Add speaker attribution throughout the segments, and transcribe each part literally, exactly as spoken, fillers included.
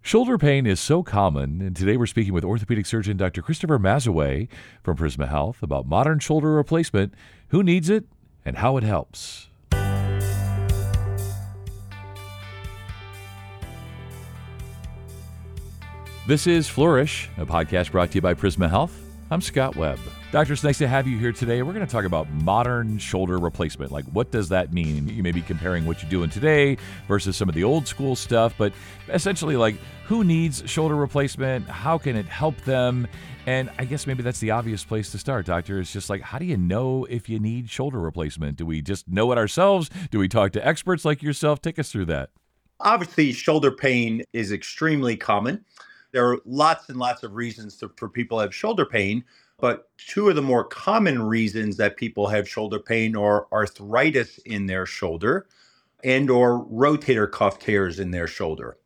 Speaker 1: Shoulder pain is so common, and today we're speaking with orthopedic surgeon Doctor Christopher Mazaway from Prisma Health about modern shoulder replacement, who needs it, and how it helps. This is Flourish, a podcast brought to you by Prisma Health. I'm Scott Webb. Doctor, it's nice to have you here today. We're going to talk about modern shoulder replacement. Like, what does that mean? You may be comparing what you're doing today versus some of the old school stuff, but essentially, like, who needs shoulder replacement? How can it help them? And I guess maybe that's the obvious place to start, Doctor. It's just like, how do you know if you need shoulder replacement? Do we just know it ourselves? Do we talk to experts like yourself? Take us through that.
Speaker 2: Obviously, shoulder pain is extremely common. There are lots and lots of reasons to, for people to have shoulder pain, but two of the more common reasons that people have shoulder pain are arthritis in their shoulder and or rotator cuff tears in their shoulder.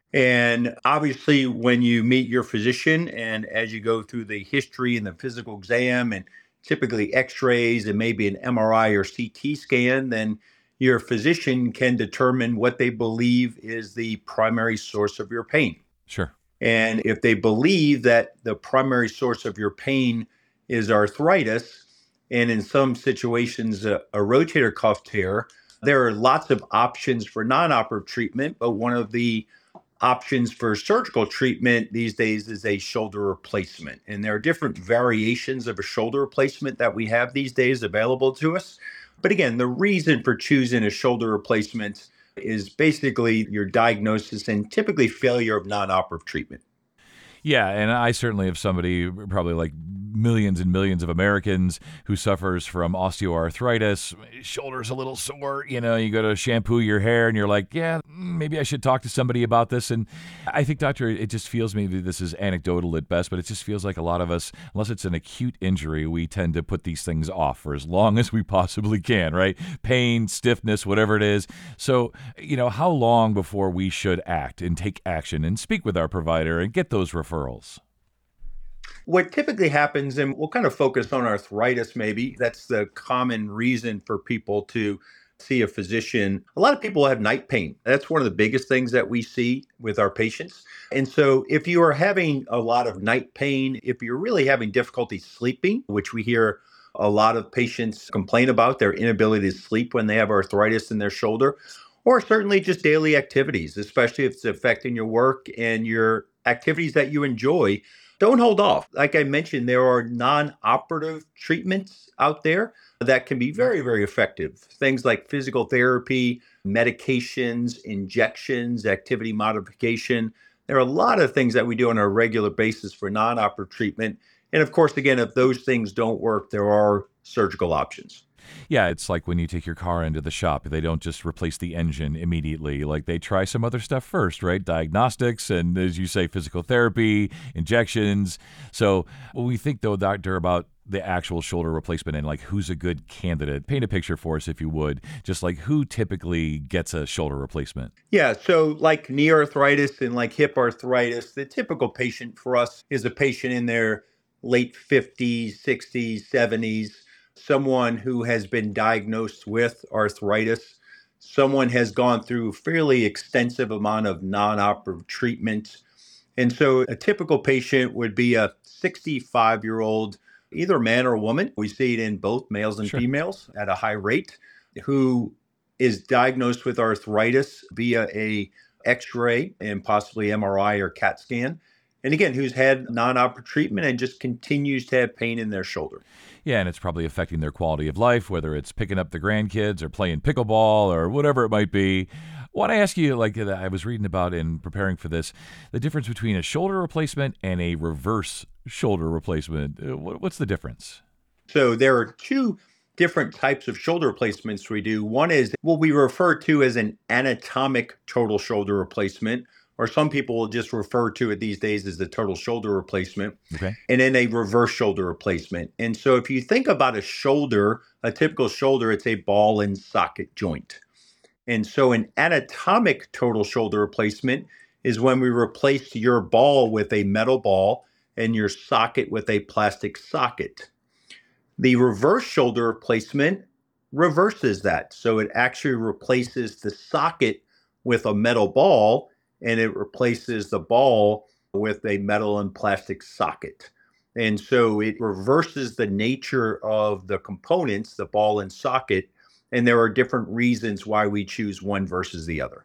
Speaker 2: And obviously, when you meet your physician and as you go through the history and the physical exam and typically x-rays and maybe an M R I or C T scan, then your physician can determine what they believe is the primary source of your pain.
Speaker 1: Sure.
Speaker 2: And if they believe that the primary source of your pain is arthritis, and in some situations, a, a rotator cuff tear, there are lots of options for non-operative treatment, but one of the options for surgical treatment these days is a shoulder replacement. And there are different variations of a shoulder replacement that we have these days available to us. But again, the reason for choosing a shoulder replacement is basically your diagnosis and typically failure of non-operative treatment.
Speaker 1: Yeah, and I certainly have somebody, probably like millions and millions of Americans, who suffers from osteoarthritis. Shoulder's a little sore. You know, you go to shampoo your hair and you're like, yeah, maybe I should talk to somebody about this. And I think, Doctor, it just feels, maybe this is anecdotal at best, but it just feels like a lot of us, unless it's an acute injury, we tend to put these things off for as long as we possibly can, right? Pain, stiffness, whatever it is. So, you know, how long before we should act and take action and speak with our provider and get those referrals?
Speaker 2: What typically happens, and we'll kind of focus on arthritis maybe, that's the common reason for people to see a physician. A lot of people have night pain. That's one of the biggest things that we see with our patients. And so if you are having a lot of night pain, if you're really having difficulty sleeping, which we hear a lot of patients complain about, their inability to sleep when they have arthritis in their shoulder, or certainly just daily activities, especially if it's affecting your work and your activities that you enjoy, don't hold off. Like I mentioned, there are non-operative treatments out there that can be very, very effective. Things like physical therapy, medications, injections, activity modification. There are a lot of things that we do on a regular basis for non-operative treatment. And of course, again, if those things don't work, there are surgical options.
Speaker 1: Yeah, it's like when you take your car into the shop, they don't just replace the engine immediately. Like, they try some other stuff first, right? Diagnostics and, as you say, physical therapy, injections. So when we think, though, Doctor, about the actual shoulder replacement and like who's a good candidate, paint a picture for us, if you would, just like who typically gets a shoulder replacement.
Speaker 2: Yeah, so like knee arthritis and like hip arthritis, the typical patient for us is a patient in their late fifties, sixties, seventies, someone who has been diagnosed with arthritis, someone has gone through fairly extensive amount of non-operative treatment. And so a typical patient would be a sixty-five-year-old, either man or woman. We see it in both males and
Speaker 1: Sure.
Speaker 2: females at a high rate, who is diagnosed with arthritis via a X-ray and possibly M R I or CAT scan. And again, who's had non-operative treatment and just continues to have pain in their shoulder.
Speaker 1: Yeah, and it's probably affecting their quality of life, whether it's picking up the grandkids or playing pickleball or whatever it might be. I want to ask you, like I was reading about in preparing for this, the difference between a shoulder replacement and a reverse shoulder replacement. Uh, what- What's the difference?
Speaker 2: So there are two different types of shoulder replacements we do. One is what we refer to as an anatomic total shoulder replacement, or some people will just refer to it these days as the total shoulder replacement,
Speaker 1: Okay.
Speaker 2: and then a reverse shoulder replacement. And so if you think about a shoulder, a typical shoulder, it's a ball and socket joint. And so an anatomic total shoulder replacement is when we replace your ball with a metal ball and your socket with a plastic socket. The reverse shoulder replacement reverses that. So it actually replaces the socket with a metal ball and it replaces the ball with a metal and plastic socket. And so it reverses the nature of the components, the ball and socket, and there are different reasons why we choose one versus the other.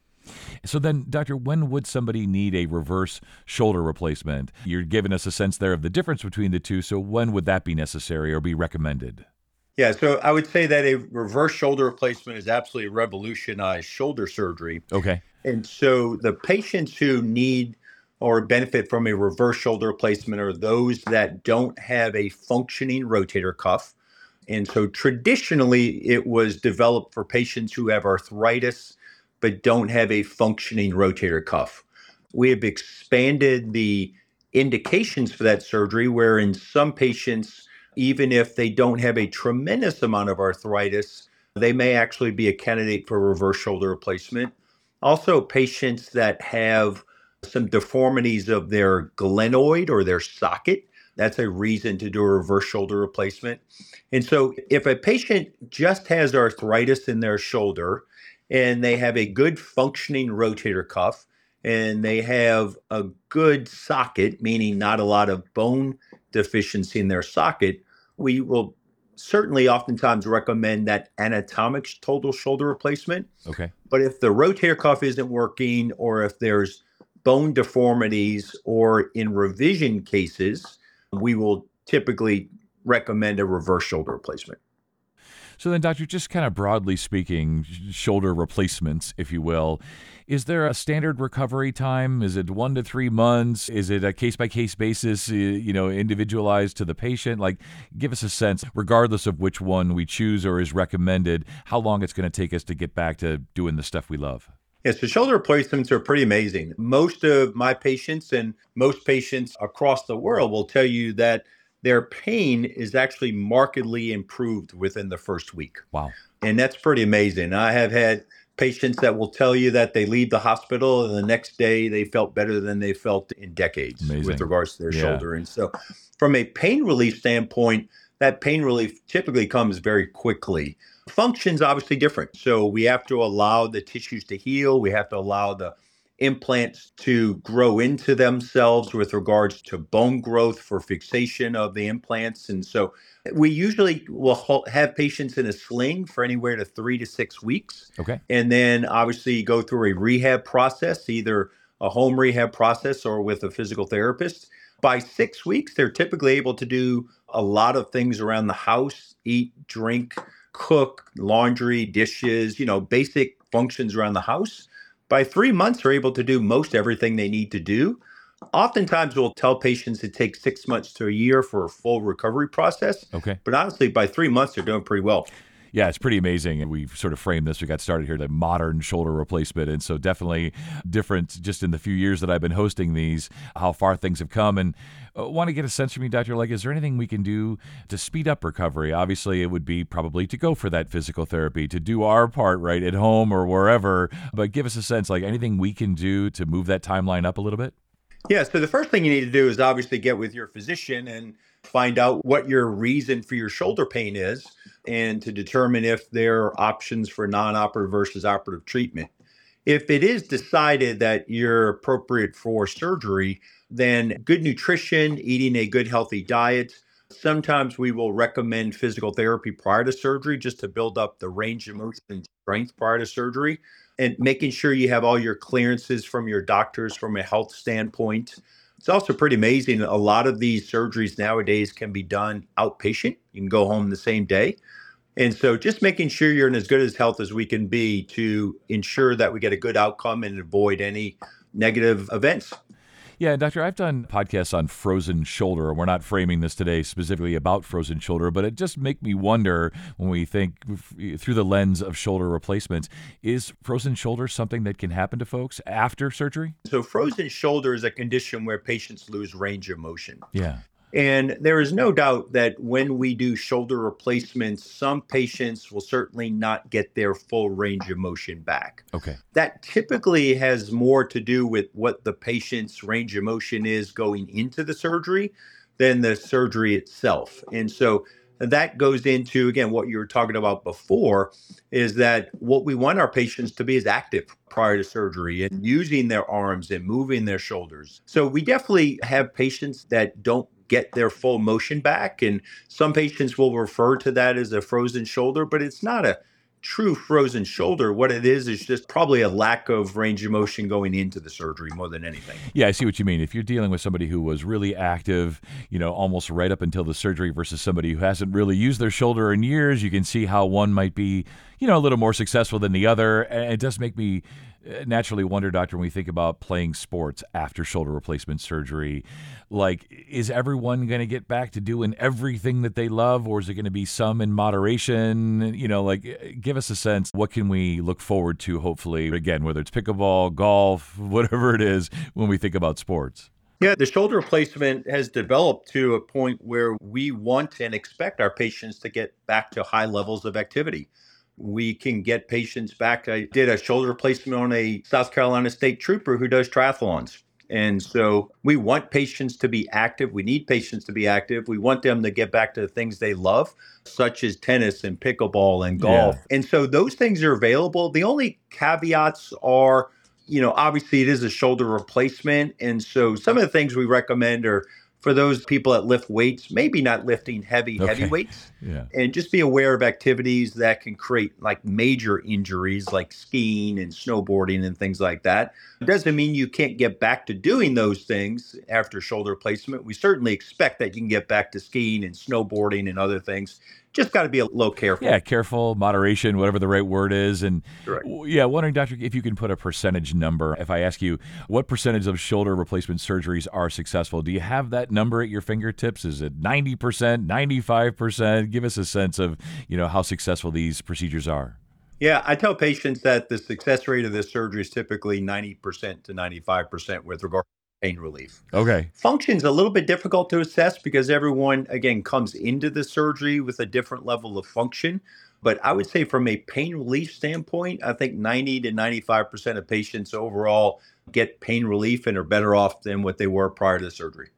Speaker 1: So then, doctor, when would somebody need a reverse shoulder replacement? You're giving us a sense there of the difference between the two. So when would that be necessary or be recommended?
Speaker 2: Yeah, so I would say that a reverse shoulder replacement has absolutely revolutionized shoulder surgery.
Speaker 1: Okay.
Speaker 2: And so the patients who need or benefit from a reverse shoulder replacement are those that don't have a functioning rotator cuff. And so traditionally, it was developed for patients who have arthritis but don't have a functioning rotator cuff. We have expanded the indications for that surgery, where in some patients, even if they don't have a tremendous amount of arthritis, they may actually be a candidate for reverse shoulder replacement. Also, patients that have some deformities of their glenoid or their socket, that's a reason to do a reverse shoulder replacement. And so, if a patient just has arthritis in their shoulder and they have a good functioning rotator cuff and they have a good socket, meaning not a lot of bone deficiency in their socket, we will certainly oftentimes recommend that anatomic total shoulder replacement.
Speaker 1: Okay.
Speaker 2: But if the rotator cuff isn't working, or if there's bone deformities, or in revision cases, we will typically recommend a reverse shoulder replacement.
Speaker 1: So then, doctor, just kind of broadly speaking, shoulder replacements, if you will, is there a standard recovery time? Is it one to three months? Is it a case-by-case basis, you know, individualized to the patient? Like, give us a sense, regardless of which one we choose or is recommended, how long it's going to take us to get back to doing the stuff we love.
Speaker 2: Yes, so shoulder replacements are pretty amazing. Most of my patients and most patients across the world will tell you that their pain is actually markedly improved within the first week.
Speaker 1: Wow.
Speaker 2: And that's pretty amazing. I have had patients that will tell you that they leave the hospital and the next day they felt better than they felt in decades.
Speaker 1: Amazing.
Speaker 2: With regards to their
Speaker 1: Yeah.
Speaker 2: shoulder. And so from a pain relief standpoint, that pain relief typically comes very quickly. Function's obviously different. So we have to allow the tissues to heal. We have to allow the implants to grow into themselves with regards to bone growth for fixation of the implants. And so we usually will ho- have patients in a sling for anywhere to three to six weeks.
Speaker 1: Okay.
Speaker 2: And then obviously go through a rehab process, either a home rehab process or with a physical therapist. By six weeks, they're typically able to do a lot of things around the house: eat, drink, cook, laundry, dishes, you know, basic functions around the house. By three months, they're able to do most everything they need to do. Oftentimes, we'll tell patients it takes six months to a year for a full recovery process.
Speaker 1: Okay.
Speaker 2: But honestly, by three months, they're doing pretty well.
Speaker 1: Yeah, it's pretty amazing. And we've sort of framed this. We got started here, the modern shoulder replacement. And so definitely different just in the few years that I've been hosting these, how far things have come. And uh, want to get a sense from you, Doctor Like, is there anything we can do to speed up recovery? Obviously, it would be probably to go for that physical therapy, to do our part, right, at home or wherever. But give us a sense, like anything we can do to move that timeline up a little bit?
Speaker 2: Yeah, so the first thing you need to do is obviously get with your physician and find out what your reason for your shoulder pain is, and to determine if there are options for non-operative versus operative treatment. If it is decided that you're appropriate for surgery, then good nutrition, eating a good healthy diet. Sometimes we will recommend physical therapy prior to surgery just to build up the range of motion and strength prior to surgery, and making sure you have all your clearances from your doctors from a health standpoint. It's also pretty amazing. A lot of these surgeries nowadays can be done outpatient. You can go home the same day. And so just making sure you're in as good as health as we can be to ensure that we get a good outcome and avoid any negative events.
Speaker 1: Yeah, Doctor, I've done podcasts on frozen shoulder. We're not framing this today specifically about frozen shoulder, but it just makes me wonder when we think through the lens of shoulder replacements, is frozen shoulder something that can happen to folks after surgery?
Speaker 2: So frozen shoulder is a condition where patients lose range of motion.
Speaker 1: Yeah.
Speaker 2: And there is no doubt that when we do shoulder replacements, some patients will certainly not get their full range of motion back.
Speaker 1: Okay.
Speaker 2: That typically has more to do with what the patient's range of motion is going into the surgery than the surgery itself. And so And that goes into, again, what you were talking about before, is that what we want our patients to be is active prior to surgery and using their arms and moving their shoulders. So we definitely have patients that don't get their full motion back. And some patients will refer to that as a frozen shoulder, but it's not a true frozen shoulder. What it is is just probably a lack of range of motion going into the surgery more than anything.
Speaker 1: Yeah, I see what you mean. If you're dealing with somebody who was really active, you know, almost right up until the surgery versus somebody who hasn't really used their shoulder in years, you can see how one might be, you know, a little more successful than the other. And it does make me naturally wonder, doctor, when we think about playing sports after shoulder replacement surgery, like, is everyone going to get back to doing everything that they love, or is it going to be some in moderation? You know, like, give us a sense. What can we look forward to, hopefully, again, whether it's pickleball, golf, whatever it is, when we think about sports?
Speaker 2: Yeah, the shoulder replacement has developed to a point where we want and expect our patients to get back to high levels of activity. We can get patients back. I did a shoulder replacement on a South Carolina State trooper who does triathlons. And so we want patients to be active. We need patients to be active. We want them to get back to the things they love, such as tennis and pickleball and golf. Yeah. And so those things are available. The only caveats are, you know, obviously it is a shoulder replacement. And so some of the things we recommend are for those people that lift weights, maybe not lifting heavy,
Speaker 1: Okay.
Speaker 2: heavy weights.
Speaker 1: Yeah.
Speaker 2: And just be aware of activities that can create like major injuries like skiing and snowboarding and things like that. It doesn't mean you can't get back to doing those things after shoulder replacement. We certainly expect that you can get back to skiing and snowboarding and other things. Just got to be a little careful.
Speaker 1: Yeah, careful, moderation, whatever the right word is. And
Speaker 2: Correct.
Speaker 1: yeah, wondering, doctor, if you can put a percentage number. If I ask you what percentage of shoulder replacement surgeries are successful, do you have that number at your fingertips? Is it ninety percent, ninety-five percent? Give us a sense of, you know, how successful these procedures are.
Speaker 2: Yeah, I tell patients that the success rate of this surgery is typically ninety percent to ninety-five percent with regard to pain relief.
Speaker 1: Okay.
Speaker 2: Function's a little bit difficult to assess because everyone, again, comes into the surgery with a different level of function. But I would say from a pain relief standpoint, I think ninety to ninety-five percent of patients overall get pain relief and are better off than what they were prior to the surgery.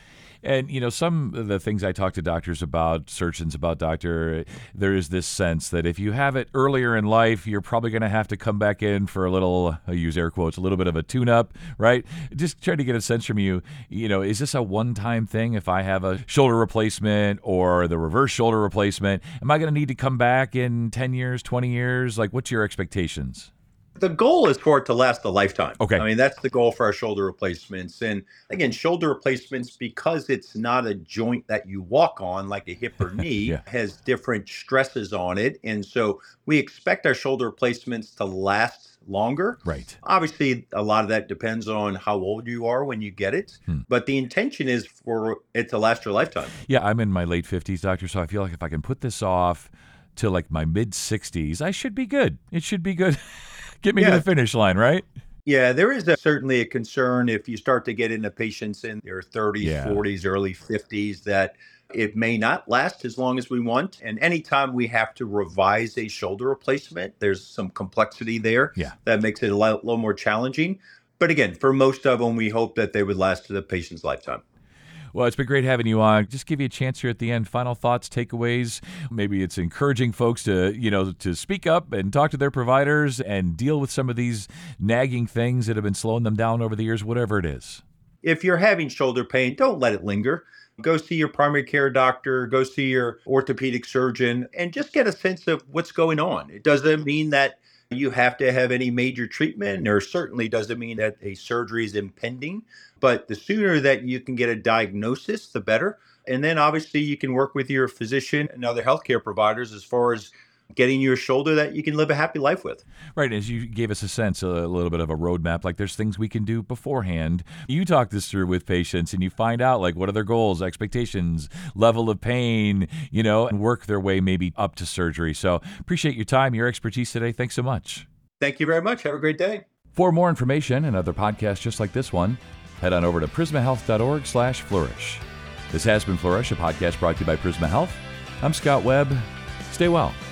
Speaker 1: And, you know, some of the things I talk to doctors about, surgeons about, doctor, there is this sense that if you have it earlier in life, you're probably going to have to come back in for a little, I use air quotes, a little bit of a tune-up, right? Just trying to get a sense from you, you know, is this a one-time thing? If I have a shoulder replacement or the reverse shoulder replacement, am I going to need to come back in ten years, twenty years? Like, what's your expectations?
Speaker 2: The goal is for it to last a lifetime.
Speaker 1: Okay.
Speaker 2: I mean, that's the goal for our shoulder replacements. And again, shoulder replacements, because it's not a joint that you walk on like a hip or knee,
Speaker 1: Yeah.
Speaker 2: has different stresses on it. And so we expect our shoulder replacements to last longer.
Speaker 1: Right.
Speaker 2: Obviously, a lot of that depends on how old you are when you get it.
Speaker 1: Hmm.
Speaker 2: But the intention is for it to last your lifetime.
Speaker 1: Yeah, I'm in my late fifties, doctor, so I feel like if I can put this off to like my mid sixties, I should be good. It should be good. Get me
Speaker 2: Yeah.
Speaker 1: to the finish line, right?
Speaker 2: Yeah, there is a, certainly a concern if you start to get into patients in their thirties,
Speaker 1: Yeah.
Speaker 2: forties, early fifties that it may not last as long as we want. And anytime we have to revise a shoulder replacement, there's some complexity there
Speaker 1: Yeah.
Speaker 2: that makes it a li- little more challenging. But again, for most of them, we hope that they would last to the patient's lifetime.
Speaker 1: Well, it's been great having you on. Just give you a chance here at the end. Final thoughts, takeaways. Maybe it's encouraging folks to, you know, to speak up and talk to their providers and deal with some of these nagging things that have been slowing them down over the years, whatever it is.
Speaker 2: If you're having shoulder pain, don't let it linger. Go see your primary care doctor, go see your orthopedic surgeon, and just get a sense of what's going on. It doesn't mean that you have to have any major treatment, or certainly doesn't mean that a surgery is impending. But the sooner that you can get a diagnosis, the better. And then obviously you can work with your physician and other healthcare providers as far as getting you a shoulder that you can live a happy life with.
Speaker 1: Right. As you gave us a sense, a little bit of a roadmap, like there's things we can do beforehand. You talk this through with patients and you find out like what are their goals, expectations, level of pain, you know, and work their way maybe up to surgery. So appreciate your time, your expertise today. Thanks so much.
Speaker 2: Thank you very much. Have a great day.
Speaker 1: For more information and other podcasts just like this one, head on over to prismahealth.org slash flourish. This has been Flourish, a podcast brought to you by Prisma Health. I'm Scott Webb. Stay well.